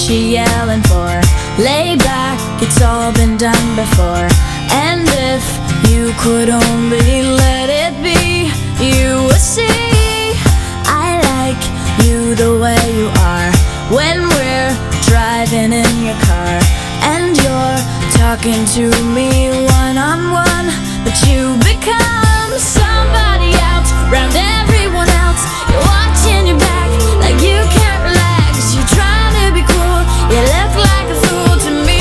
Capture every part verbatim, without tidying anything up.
you yelling for? Lay back, it's all been done before. And if you could only let it be, you would see I like you the way you are. When we're driving in your car and you're talking to me one-on-one, but you become somebody else round everyone else. You're watching your back like you can't relax. You're trying to be cool, you look like a fool to me.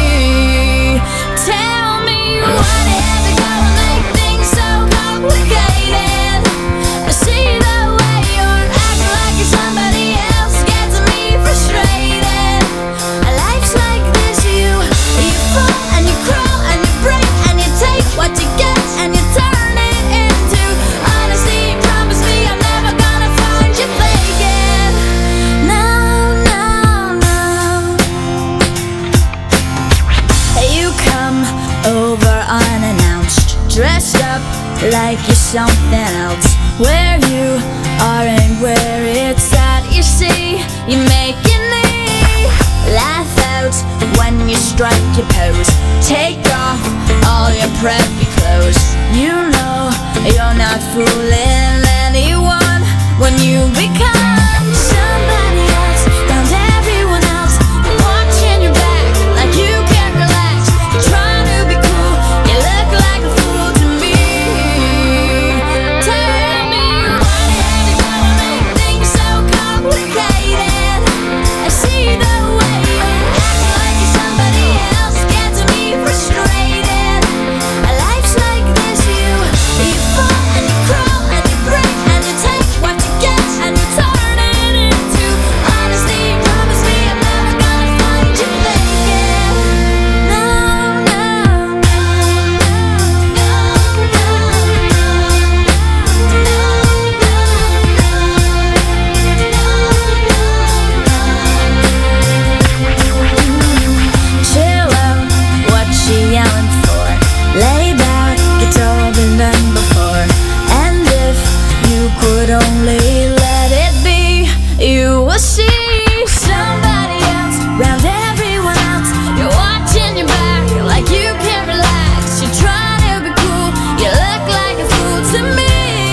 Tell me what had to go and make things so complicated. I see the way you're acting like you're somebody else gets me frustrated. Life's like this, you you fall and you crawl and you break and you take what you get and you turn it into honesty. Promise me I'm never gonna find you faking. No, no, no. You come over unannounced, dressed up like you're something else. Where you are and where it's at, you see, you're making me laugh out when you strike your pose. Take off all your preppy clothes. You know you're not fooling anyone when you become somebody else round everyone else. You're watching your back like you can't relax. You're trying to be cool, you look like a fool to me. Tell me what had to go and make things so complicated. I see the way you're acting like you're somebody else gets me frustrated. Life's like this, you you fall and you crawl and you break and you take what you get and you turn it into honesty. Promise me I'm never gonna find you faking. No, no, no, no, chill out, what you yelling for? Lay back, it's all been done before. And if you could only let it be, you will see somebody else round everyone else. You're watching your back like you can't relax. You're trying to be cool, you look like a fool to me.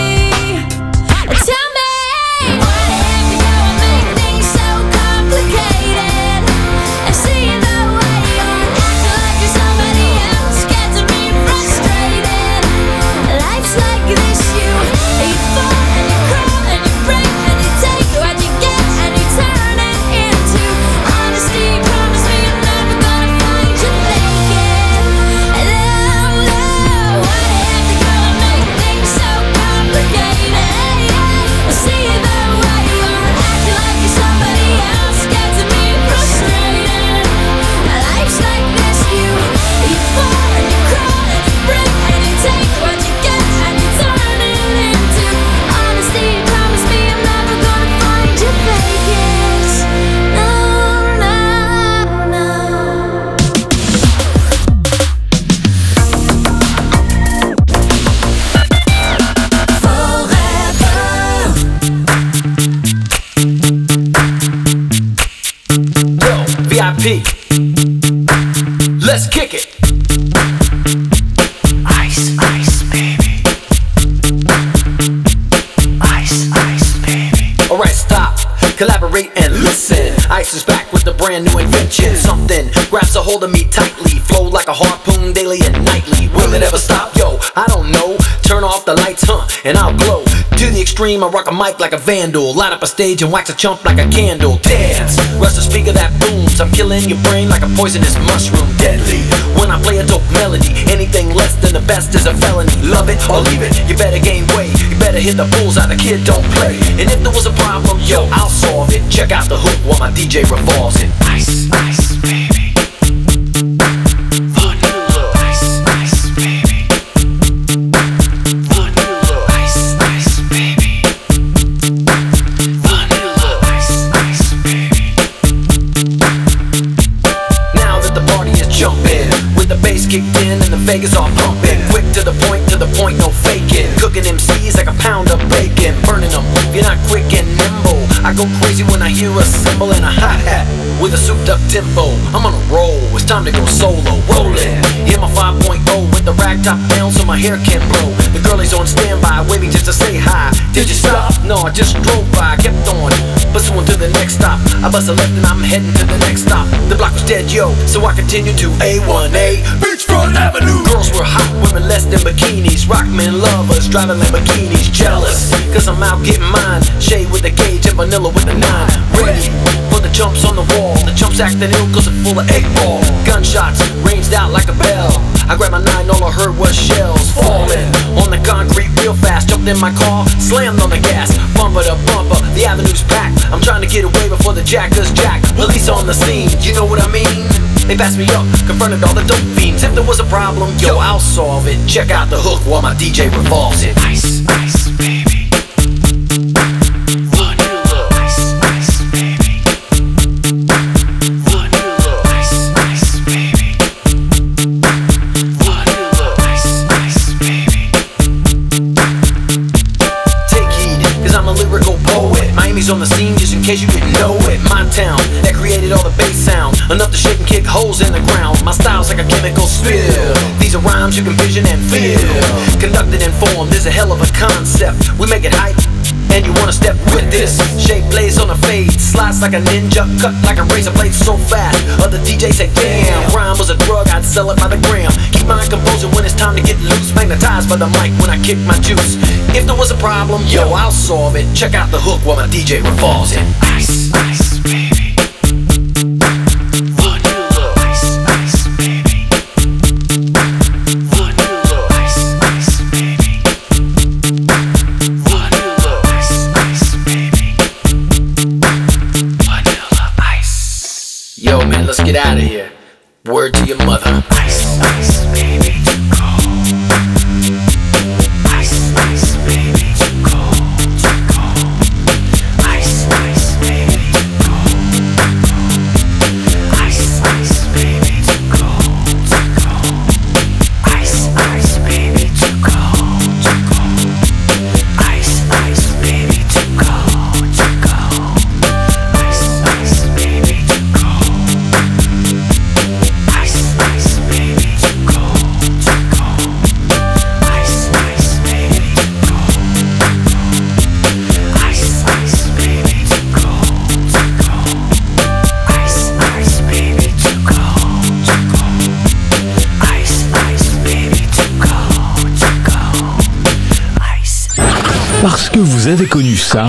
Tell me what had to go and make things so complicated. I see the way you're acting like you're somebody else gets me frustrated. Life's like this, you you fall and you crawl and you break and you take what you get and you turn it into honesty. Promise me I'm never gonna find you faking. No, no, what had to go and make things so complicated? I see the way you're acting like you're somebody else gets me frustrated. Life's like this, you you fall and you crawl and you break and you take what you get and you turn it into honesty. Promise me I'm never gonna find you faking. No, no, no. Yo, V I P, let's kick it. Ice, ice, baby. Ice, ice, baby. Alright, stop, collaborate and listen. Ice is back with a brand new invention. Something grabs a hold of me tightly, flow like a harpoon daily and nightly. Will it ever stop? Yo, I don't know. Turn off the lights, huh, and I'll glow. To the extreme, I rock a mic like a vandal. Light up a stage and wax a chump like a candle. Dance, rush the speaker that booms. I'm killing your brain like a poisonous mushroom. Deadly, when I play a dope melody. Anything less than the best is a felony. Love it or leave it, you better gain weight. You better hit the bullseye, the kid don't play. And if there was a problem, yo, I'll solve it. Check out the hook while my D J revolves it. Ice, ice, baby. Kicked in and the Vegas all pumping. Quick to the point, to the point, no faking. Cooking M Cs like a pound of bacon. Burning them, if you're not quick and nimble, I go crazy when I hear a cymbal and a hi-hat with a souped up tempo. I'm on a roll, it's time to go solo. Rollin', hear my five point oh with the rag top down so my hair can't blow. The girlie's on standby, waiting just to say hi. Did you stop? No, I just drove by, kept on pursuing to the next stop. I bust a left and I'm heading to the next stop. The block was dead, yo, so I continued to A one A Beachfront Avenue. Girls were hot, women less than bikinis. Rock men lovers, driving Lamborghinis. Jealous, cause I'm out getting mine. Shade with the gauge and vanilla with the nine. Ready for the jumps on the wall. The chumps acting ill cause it's full of eight ball. Gunshots ranged out like a bell. I grabbed my nine, all I heard was shells falling on the concrete real fast. Jumped in my car, slammed on the gas. Bumper to bumper, the avenue's packed. I'm trying to get away before the jackers jack. Police on the scene, you know what I mean? They passed me up, confronted all the dope fiends. If there was a problem, yo, I'll solve it. Check out the hook while my D J revolves it. Ice, ice, baby. Vanilla. Ice, ice, baby. Vanilla. Ice, ice, baby. Vanilla. Ice, ice, baby. Take heed, cause I'm a lyrical poet. Miami's on the scene just in case you didn't know it. My town, that created all the bass sound. Enough to shake and kick holes in the ground. My style's like a chemical spill. These are rhymes you can vision and feel. Conducted and formed, there's a hell of a concept. We make it hype, and you wanna step with this. Shape blaze on a fade, slice like a ninja, cut like a razor blade so fast. Other D Js say, damn, rhyme was a drug, I'd sell it by the gram. Keep my composure when it's time to get loose. Magnetized by the mic when I kick my juice. If there was a problem, yo, I'll solve it. Check out the hook while my D J revolves it. Ice, ice, baby. Yo, man, let's get out of here. Word to your mother. Ice, ice, baby, too cold. Ice, ice, baby, too cold, too cold. Ice, ice, baby, too cold. Ice, ice, baby, too cold, too cold. Ice, ice, baby, too cold, too cold. Ice, ice, baby, too cold, too cold. Ice, ice, baby, too cold. Parce que vous avez connu ça,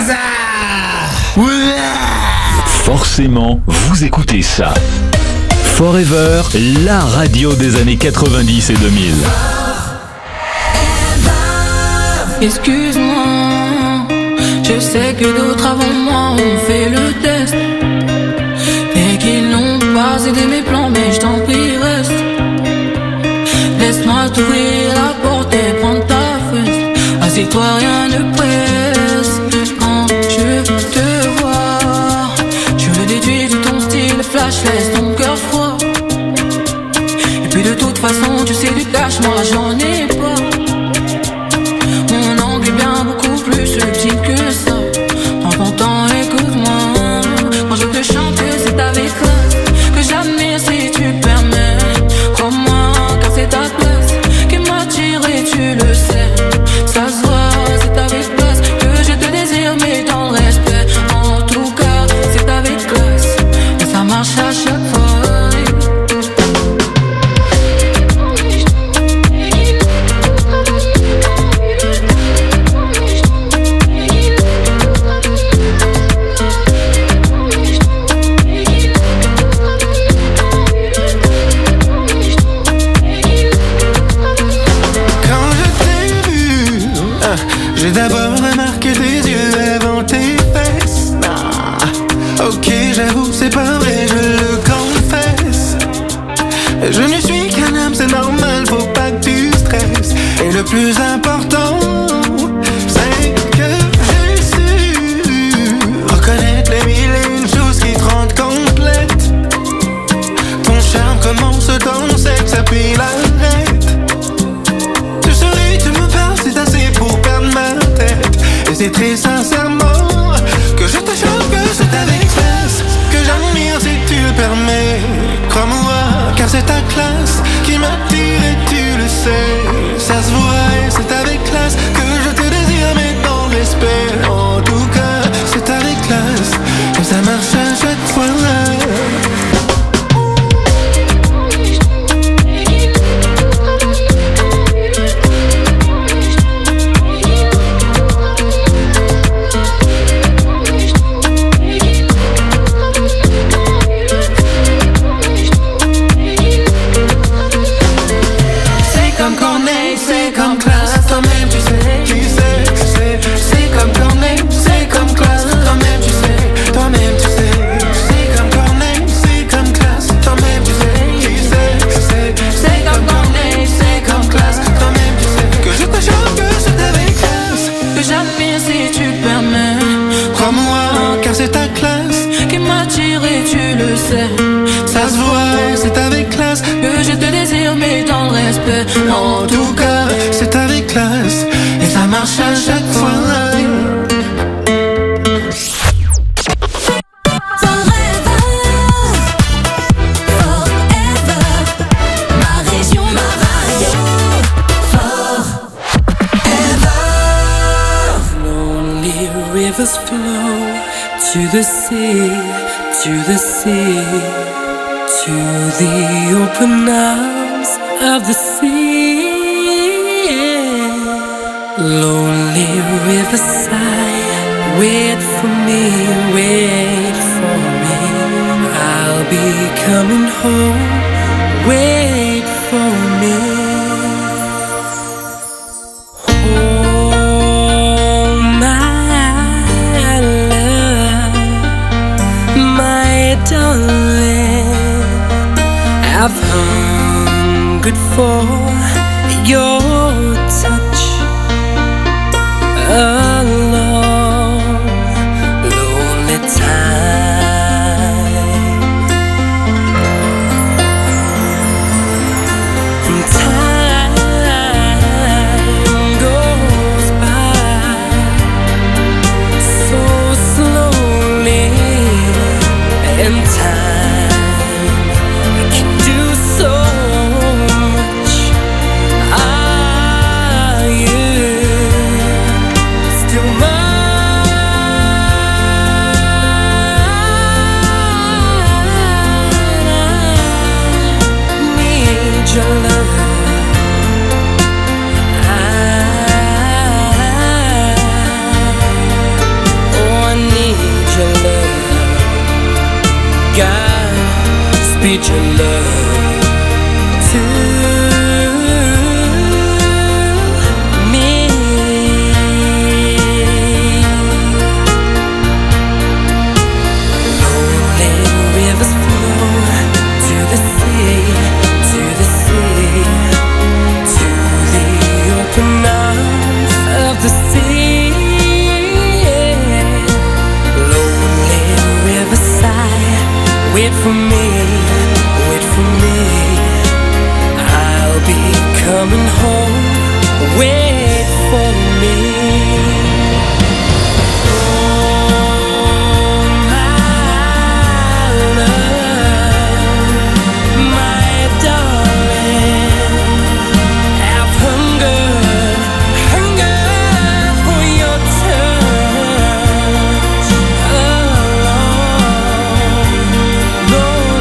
forcément, vous écoutez ça. Forever, la radio des années quatre-vingt-dix et deux mille. Excuse-moi, je sais que d'autres avant moi ont fait le test et qu'ils n'ont pas aidé mes plans, mais je t'en prie reste. Laisse-moi t'ouvrir la porte et prendre ta fesse. Assieds-toi, rien ne presse. Quand je te vois, je le déduis de ton style flash, laisse ton cœur froid. Et puis de toute façon, tu sais du cash, moi j'en ai pas. Mon angle est bien beaucoup plus subtil que ça. Prends ton temps, écoute-moi. Quand je te chante, c'est avec classe que j'admire si tu permets. Crois-moi, car c'est ta place qui m'attire et tu le sais. Ça se voit, c'est avec classe que je te désire, mais dans le respect. En tout cas, c'est avec classe et ça marche à chaque fois. J'ai d'abord remarqué tes yeux avant tes fesses. Ah, ok, j'avoue, c'est pas vrai, je le confesse. Je ne suis qu'un homme, c'est normal, faut pas que tu stresses. Et le plus important, c'est que j'ai su reconnaître les mille et une choses qui te rendent complète. Ton charme commence dans le sexe, puis l'arrête. Tu souris, tu me parles, c'est assez pour perdre ma tête. Et c'est très sincèrement que je ça marche à chaque fois. Ça se voit, c'est avec classe que je te désire, mais dans le respect. En tout cas, c'est avec classe et ça marche à chaque fois. Rivers flow to the sea, to the sea, to the open arms of the sea. Lonely riverside, wait for me, wait for me. I'll be coming home, wait for me. I've hungered for your touch a long, lonely time. Time goes by so slowly, and time speed your love to me. Lonely rivers flow to the sea, to the sea, to the open arms of the sea. Lonely riverside, wait for me. Coming home, wait for me. Lonely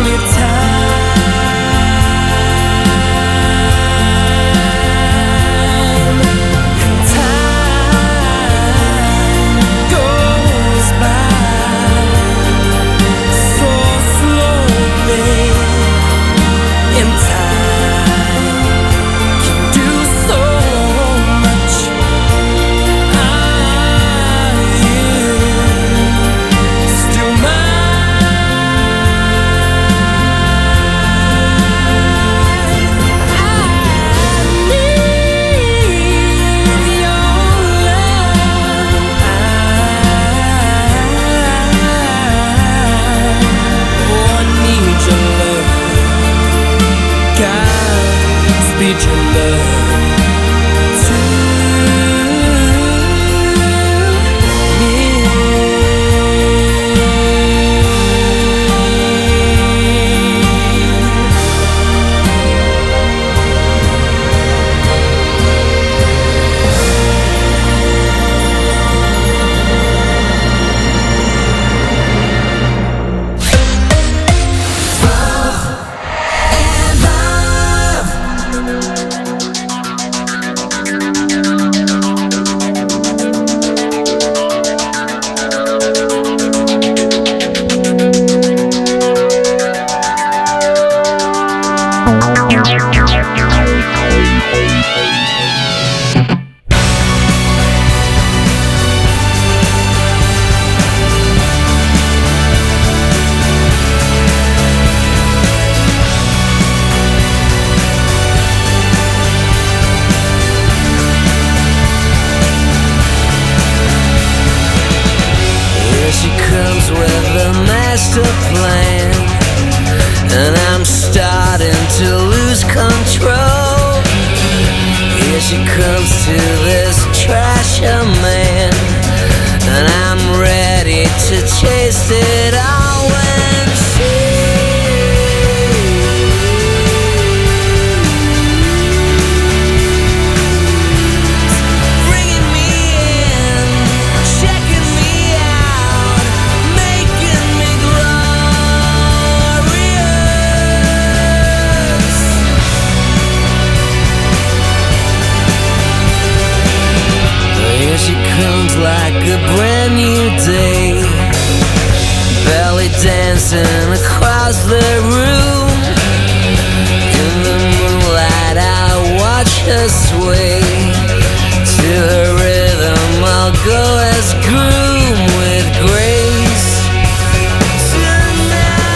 master plan, and I'm starting to lose control. Here she comes to this trasher man, and I'm ready to chase it all when she She comes like a brand new day, belly dancing across the room. In the moonlight I watch her sway, to her rhythm I'll go as groom with grace. Tonight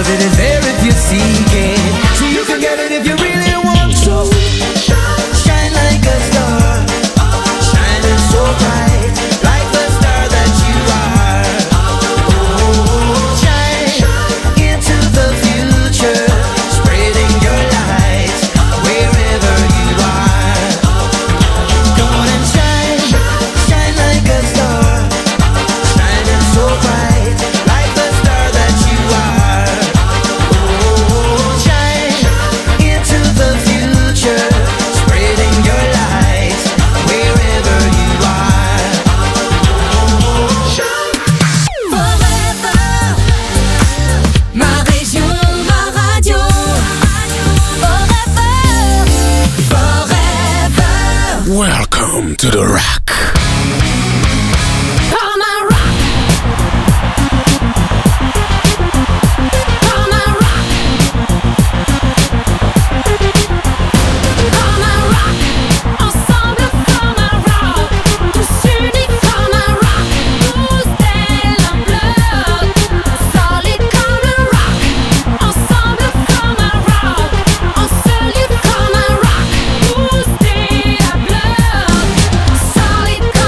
'cause it is there if you seek it. So you can get it if you really want to. Shine like a star, shining so bright, like the star that you are. Oh, shine into the future, spreading your light wherever you are. Come on and shine, shine like a star, shining so bright, like the star that you are. Oh, shine into the future, spreading your light wherever you are. Forever, ma région, ma radio. Forever, forever. Welcome to the rock. Come and rock. Come and rock. Come and rock. Ensemble, come and rock. Tous unis, come and rock. Booster la blood. Solid comme le rock. Ensemble, come and rock. En seul lieu, come and rock. Booster la blood. Solid comme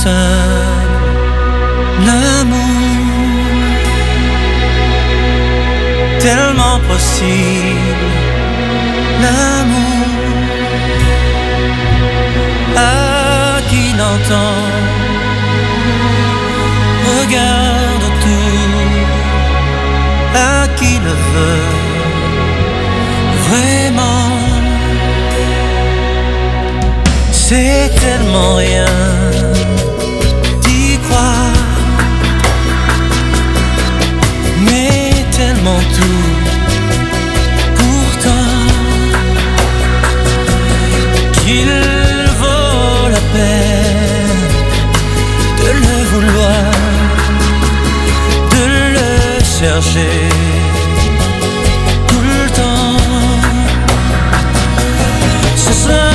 seul. L'amour, tellement possible. L'amour, à qui l'entend, regarde tout, à qui le veut vraiment. C'est tellement rien d'y croire, mais tellement tout pourtant qu'il vaut la peine de le vouloir, de le chercher tout le temps. Ce sera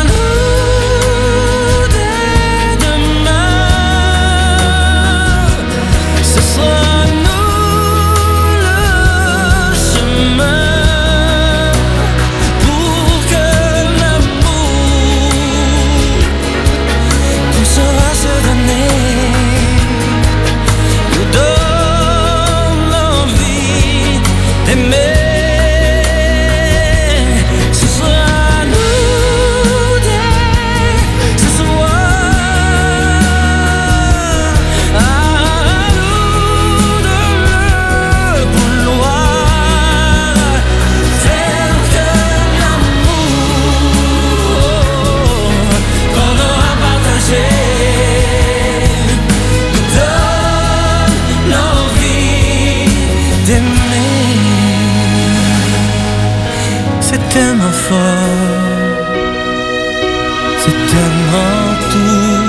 tellement fort, c'est tellement tout.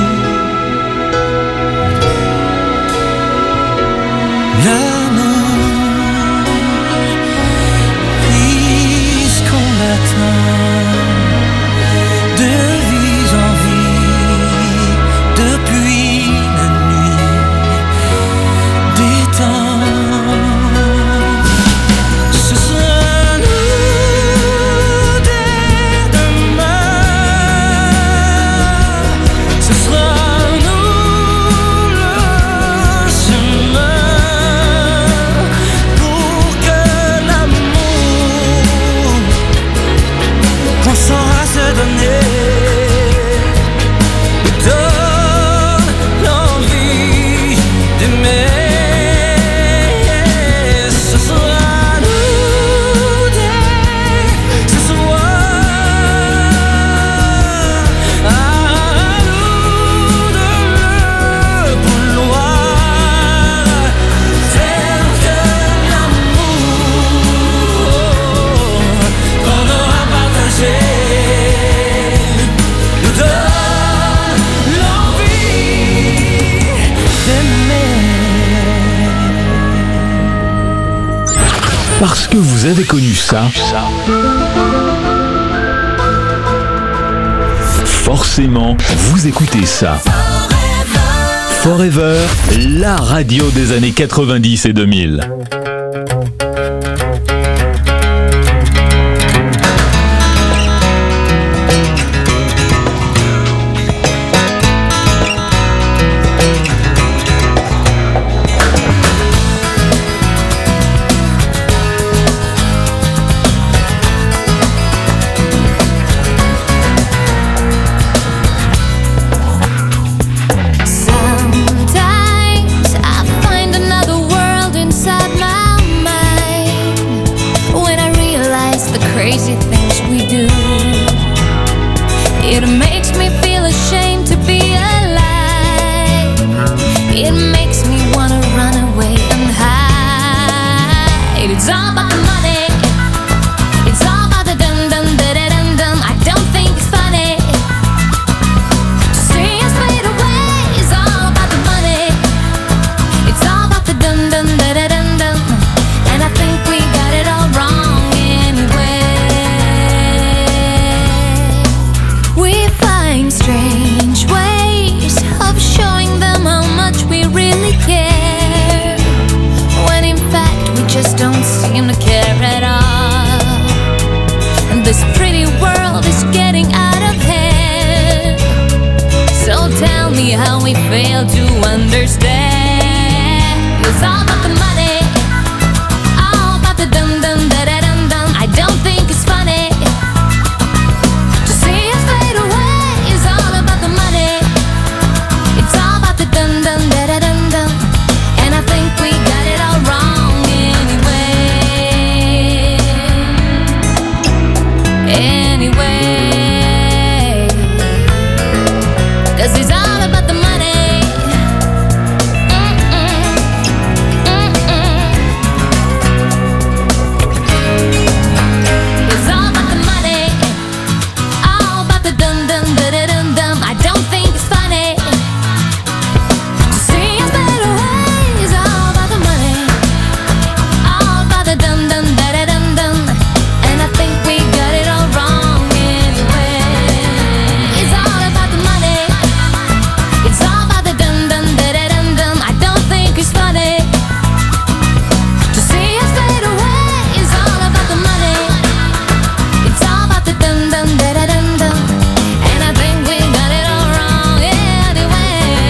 L'amour, puisqu'on l'attend de vie en vie depuis la nuit des temps. Parce que vous avez connu ça, forcément, vous écoutez ça. Forever, la radio des années quatre-vingt-dix et deux mille. We've we fail to understand. It's all about the money, all about the dum dum da da dum dum. I don't think it's funny to see us fade away. It's all about the money, it's all about the dum dum da da dum dum. And I think we got it all wrong anyway. Anyway, 'cause it's all about the money. It's all about the money, all about the dum dum da da dum dum. I don't think it's funny to see us fade away. It's all about the money, all about the dum dum da da dum dum. And I think we got it all wrong anyway. It's all about the money, it's all about the dum dum da da dum dum. I don't think it's funny to see us fade away. It's all about the money, it's all about the dum dum da da dum dum. And I think we got it all wrong anyway.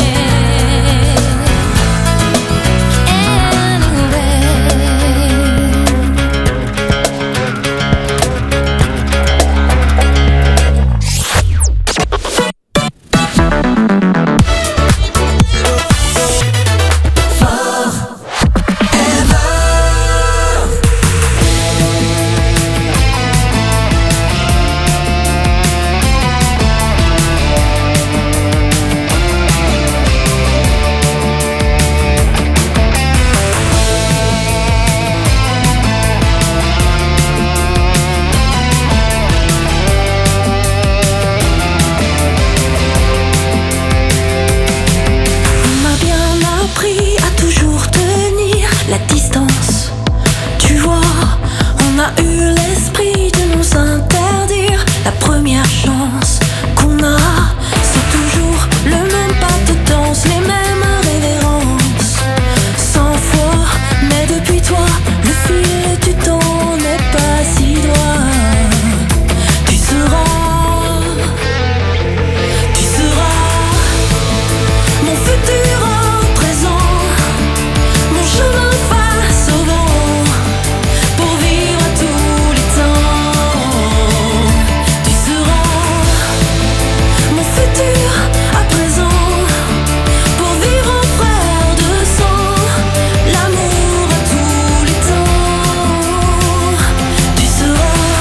On m'a bien appris à toujours tenir la distance. Tu vois, on a eu l'esprit de nous interdire la première chance qu'on a. C'est toujours le même pas de danse, les mêmes révérences. Cent fois, mais depuis toi, le fil du temps n'est pas si droit. Tu seras, tu seras mon futur en présent, mon chemin face au vent, pour vivre à tous les temps. Tu seras mon futur à présent, pour vivre en frère de sang, l'amour à tous les temps. Tu seras.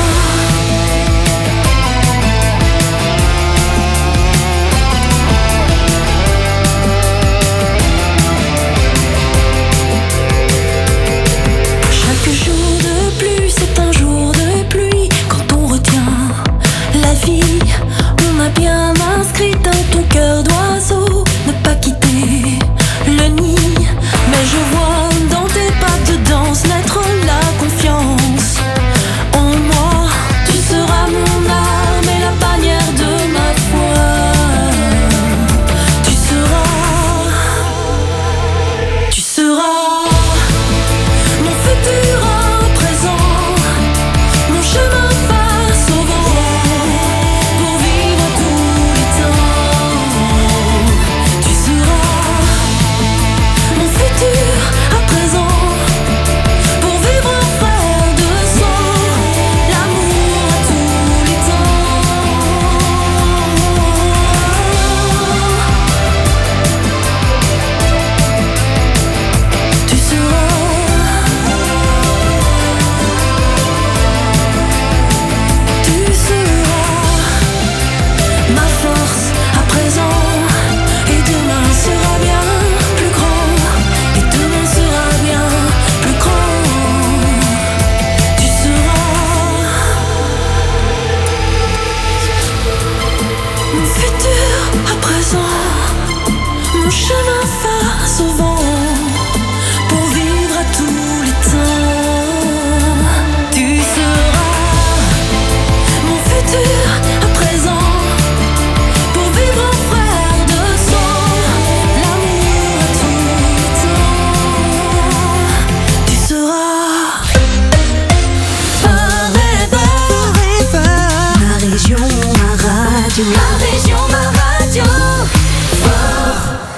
Chaque jour de plus est un jour de pluie. Quand on retient la vie, on a bien inscrit dans ton cœur d'oiseau ne pas quitter le nid. Mais je vois dans tes pas de danse naître la confiance en moi. Tu seras mon arme et la bannière de ma foi. Tu seras, tu seras mon futur en présent, mon chemin face au vent, pour vivre tous les temps. Tu seras mon futur à présent, pour vivre en frère de sang, l'amour à tous les temps. Tu seras, tu seras ma force à présent, et demain sera bien plus grand, et demain sera bien plus grand. Tu seras mon futur à présent, mon chemin face au vent, pour vivre à tous les temps. Tu seras mon futur à présent, pour vivre en frère de sang, l'amour à tous les temps. Tu seras forever, ma région, ma radio, ma région, ma radio. Fort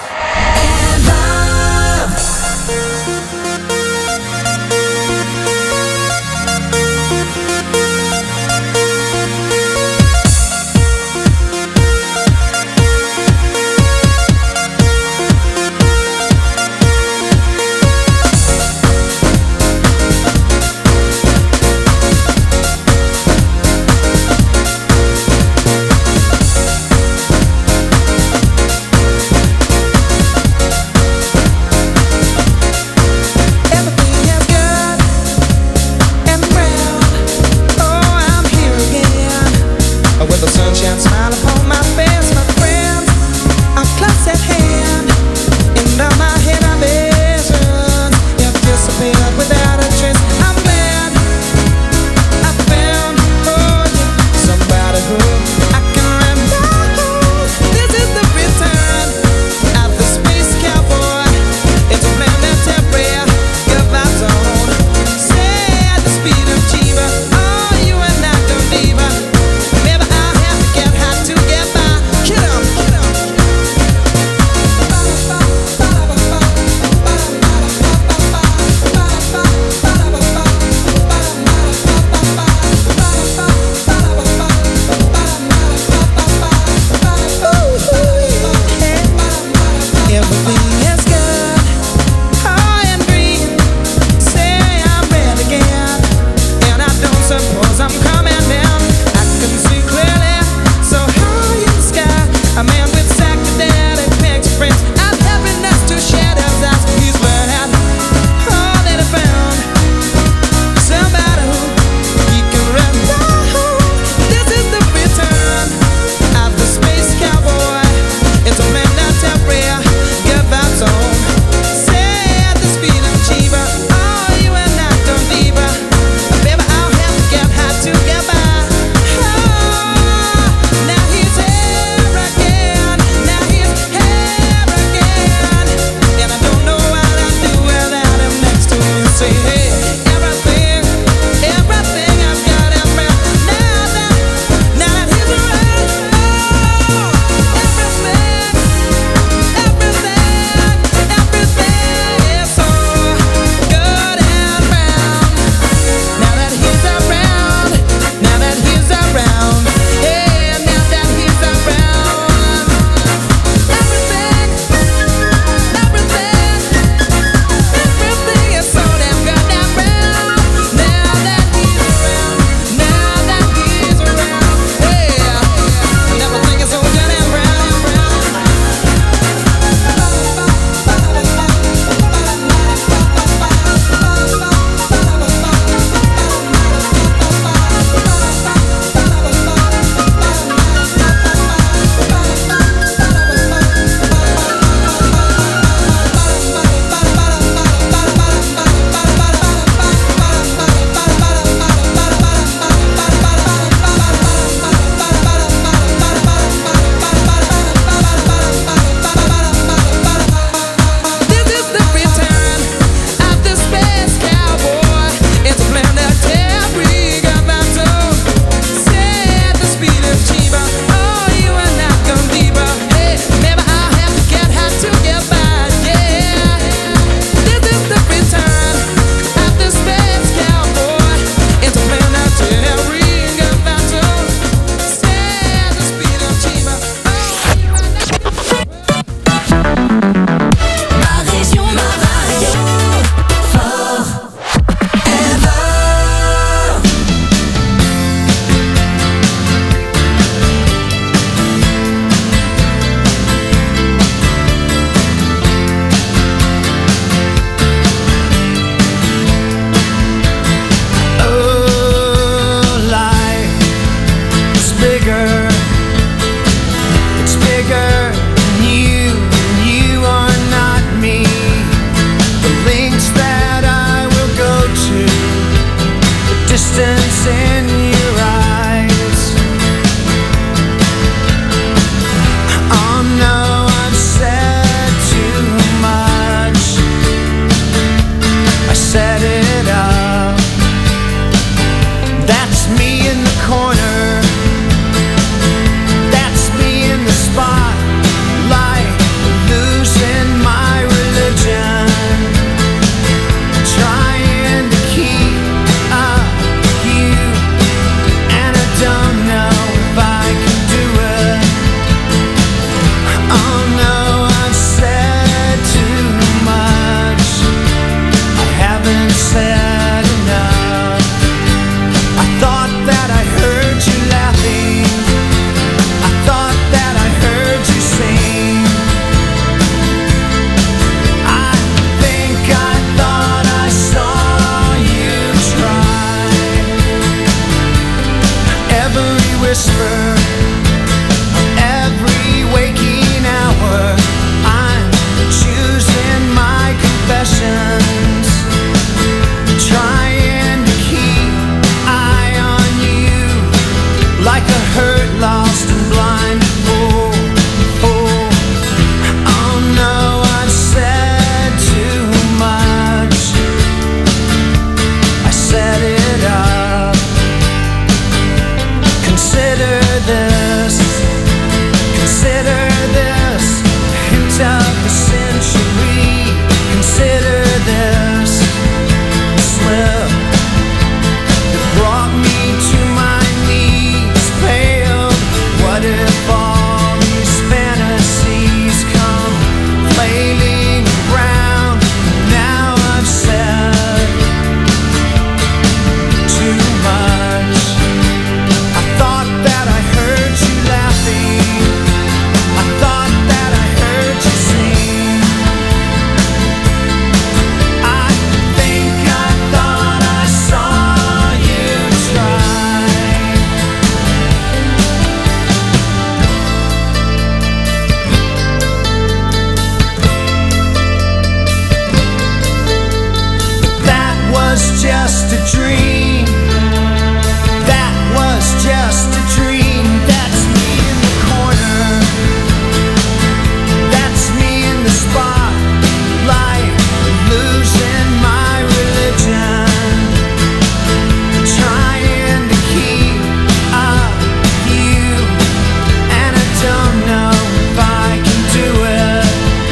sunshine smile upon my face, my friends are close at hand. And all my inhibitions have disappeared without a trace. I'm glad I found, oh yeah, somebody who I can remember. This is the return of the space cowboy. It's a planetary goodbye zone. Say at the speed of Chiba, oh, you are not gonna diva. Maybe I'll have to get high to get by. Kill 'em, kill 'em. Everything is good, high and green. Say I'm red again, and I don't suppose I'm coming down. I can see clearly, so high in the sky. A man with psychedelic makes friends. I'm happiness to shadows as he's bad. All that I found, somebody who he can run down. This is the return of the space cowboy. It's a planetary goodbye zone. Say at the speed of Chiba, oh, you are not gonna diva. Baby, I'll have to get high to get by. Oh, now he's here again. Now he's here again. And I don't know what I'd do without him next to me. Say, hey, everything, everything I've got is real. Now that, now that he's around, oh, everything, everything, everything is so good and round. Now that he's around, now that he's around, yeah, now that he's around, everything, everything, everything is so damn good and round. Now that he's around, now that he's around, yeah, everything is so good and round. This is the return of the space cowboy. It's a planetary goodbye zone. Say at the speed of Chiba, oh, you are not gonna diva. Hey, maybe I'll have to get high to get by. Yeah, this is the return of the space cowboy. It's a planetary goodbye zone. Say at the speed of Chiba, oh, you are not. Ma région, ma radio, forever. Oh, life is bigger. It's bigger than you, and you are not me. The links that I will go to, the distance in your eyes. Oh no, I've said too much. I set it up. That's me in the corner. That's me in the spotlight, losing my religion, trying to keep up with you, and I don't know if I can do it. Oh no, I've said too much. I haven't said enough. I thought that I heard you laughing. I thought that I heard you sing. I think I thought I saw you try. Every whisper emotions, trying to keep eye on you, like a hurt, lost and blind fool. fool. Oh no, I've said too much. I set it up. Consider this, consider this, hint of the century. Consider this slip that brought me to my knees, pale. What if all these fantasies come flailing around? Now I've said too much. I thought that I heard you laughing. I thought that I heard you sing. I think I thought I saw you try. That was just a dream. That was just a dream. That's me in the corner. That's me in the spotlight, losing my religion, trying to keep up with you, and I don't know if I can do it.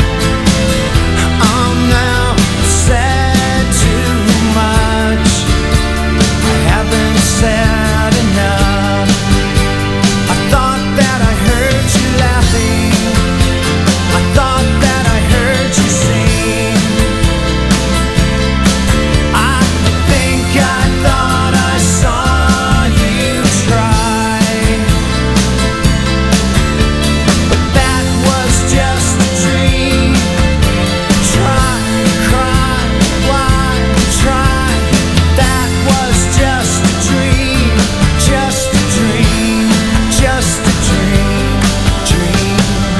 Oh no, said too much. I haven't said enough. I thought that I heard you laughing. I thought that I heard you sing. I think I thought I saw you try. But that was just a dream. Try, cry, why try? That was just a dream, just a dream, just a dream, dream.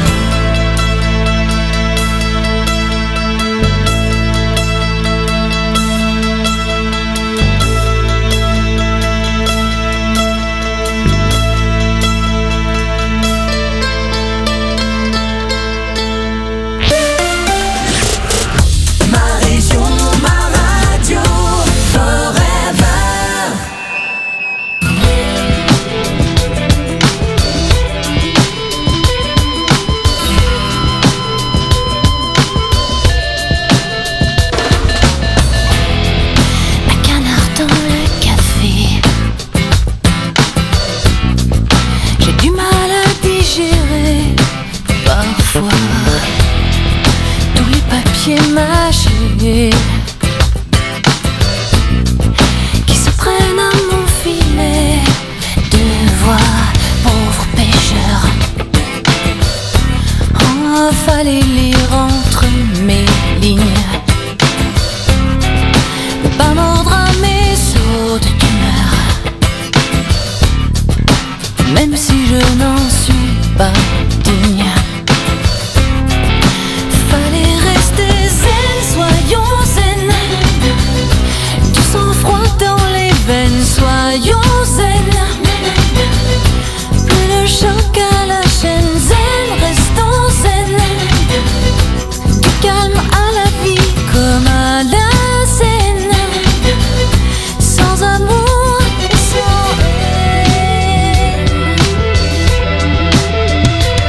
Ma région, ma radio, forever. Un canard dans le café. J'ai du mal à digérer parfois tous les papiers mâchés qui se prennent à mon filet de voix, pauvre pêcheur. Oh, fallait lire entre mes lignes, ne pas mordre à mes sauts d'humeur, même si je n'en suis pas digne. Fallait rester zen, soyons zen, du sang-froid dans les veines, soyons zen. Plus de choc à la chaîne, zen, restons zen. Du calme à la vie comme à la scène, sans amour et sans haine.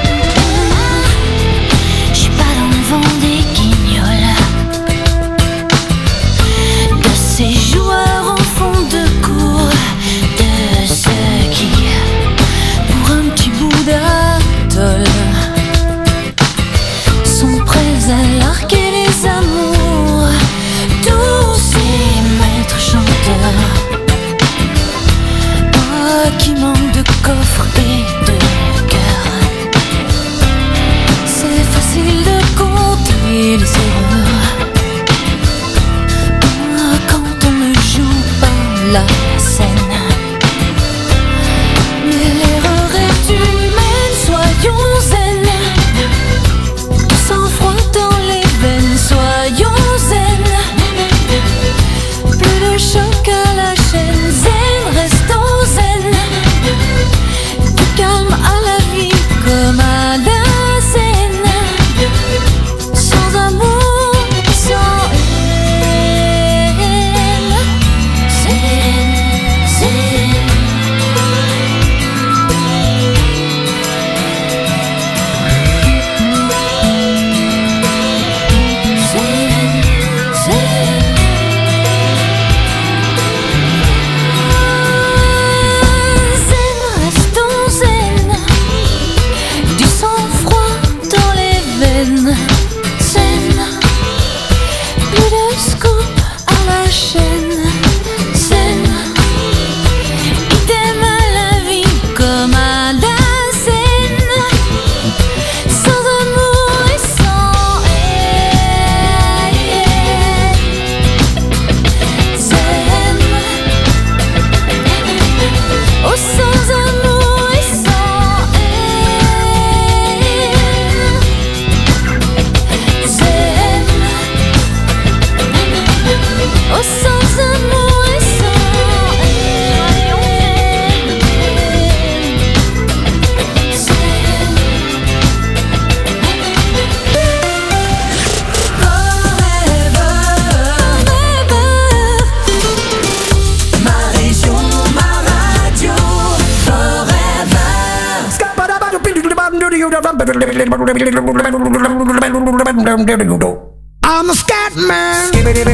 I'm a scat man.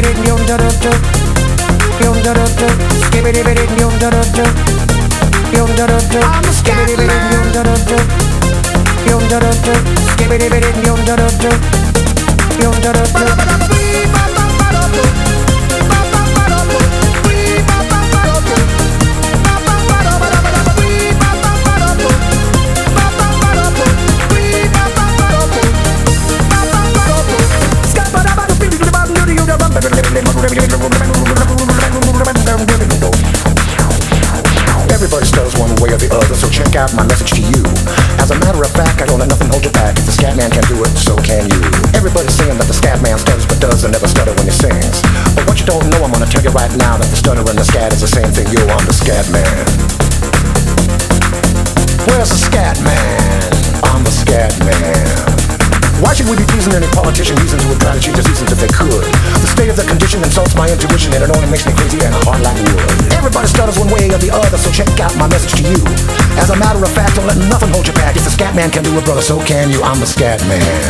I'm a scat Everybody stutters one way or the other, so check out my message to you. As a matter of fact, I don't let nothing hold you back. If the scat man can do it, so can you. Everybody's saying that the scat man stutters but does and never stutter when he sings. But what you don't know, I'm gonna tell you right now that the stutter and the scat is the same thing. Yo, I'm the scat man. Where's the scat man? I'm the scat man. Why should we be pleasing any politician using to try to cheat the seasons if they could? The state of the condition insults my intuition and it only makes me crazy and hard like wood. Everybody stutters one way or the other, so check out my message to you. As a matter of fact, don't let nothing hold you back. If the scat man can do it, brother, so can you. I'm the scat man.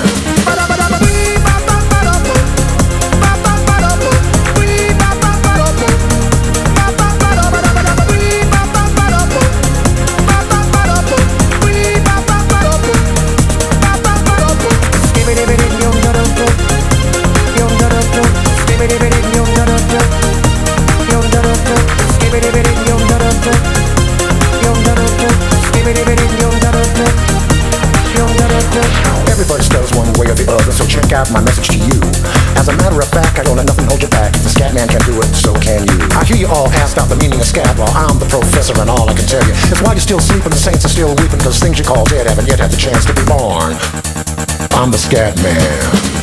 Everybody stutters one way or the other, so check out my message to you. As a matter of fact, I don't let nothing hold you back. If the scat man can do it, so can you. I hear you all ask out the meaning of scat, while I'm the professor and all I can tell you is why you're still sleeping, the saints are still weeping, those things you call dead haven't yet had the chance to be born. I'm the scat man.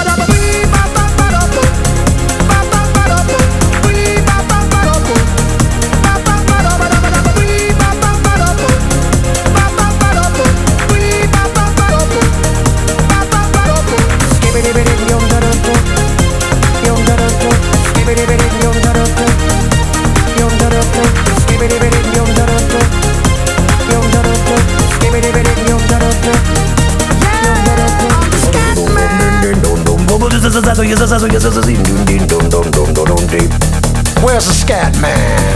Where's the scat man?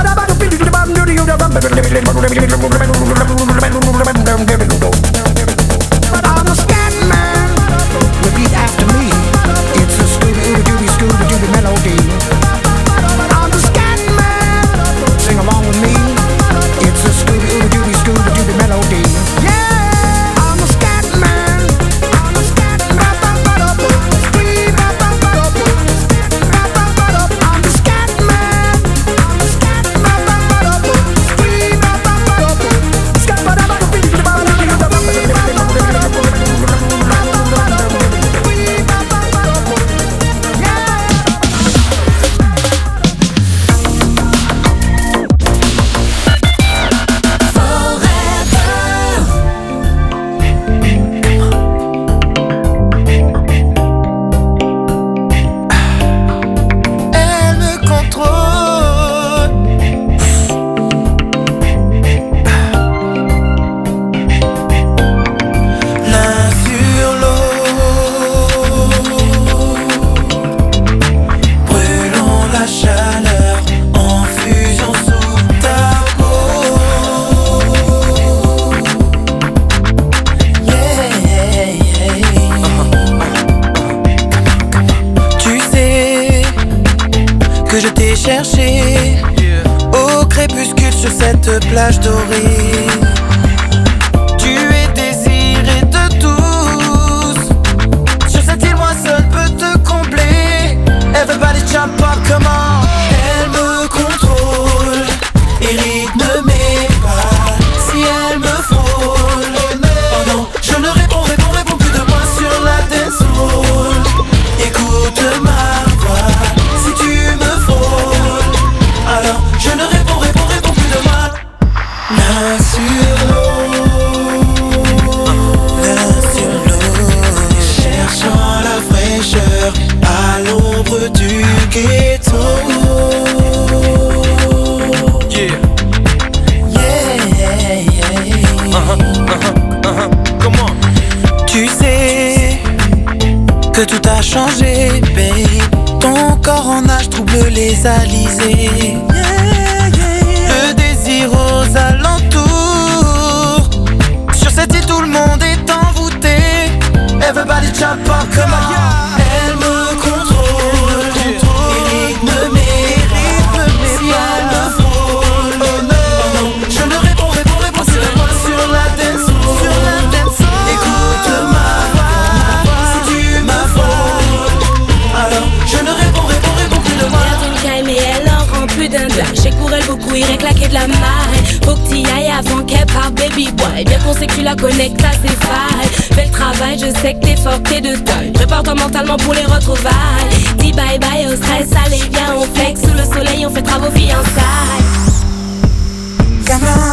I'm a scat man. Repeat after me. It's a Scooby-Dooby, Scooby-Dooby melody. I'm the scat man. Sing along with me. It's a Scooby-Dooby, Scooby-Dooby melody. Yeah, I'm a scat man. I'm a scat man. I'm the scat man. I'm the scat Elle me contrôle. L'un sur l'autre, brûlons la chaleur en fusion sous ta peau. Yeah, yeah. Tu sais que je t'ai cherché au crépuscule sur cette plage dorée. Tu es désiré de tous. Sur cette île, moi seul peux te combler. Everybody jump up, come on. Elle me contrôle et rythme mes pas. Si elle me frôle, oh non, je ne réponds, réponds, réponds plus de moi sur la dance hall. Écoute ma voix, si tu me frôles, alors je ne réponds, réponds, réponds plus de moi. L'un sur l'autre, l'un sur l'autre, cherchant la fraîcheur à l'ombre du ghetto. Yeah, Yeah, yeah, yeah. uh-huh, uh-huh, uh-huh, come on. changé, babe. Ton corps en nage trouble les alizés. Le désir aux alentours. Sur cette île tout le monde est envoûté. Everybody jump up, come on. Elle me contrôle, et rythme mes rythmes, si elle me frôle, oh non, je ne réponds, réponds, réponds, c'est moi sur la dance floor, sur la dance floor. Écoute ma voix, si tu me frôles, alors je ne réponds, réponds, réponds plus de moi. Elle a une caille mais elle en rend plus d'un doigt. Je sais que pour elle beaucoup irait claquer de la marée. Faut que t'y ailles avant qu'elle parte, baby boy. Bien qu'on sait que tu la connectes à ses failles. Fais le travail, je sais que t'es fort, t'es de taille. Prépare-toi mentalement pour les retrouvailles. Dis bye bye au stress, allez viens on flex. Sous le soleil on fait travaux fiançailles. Come on.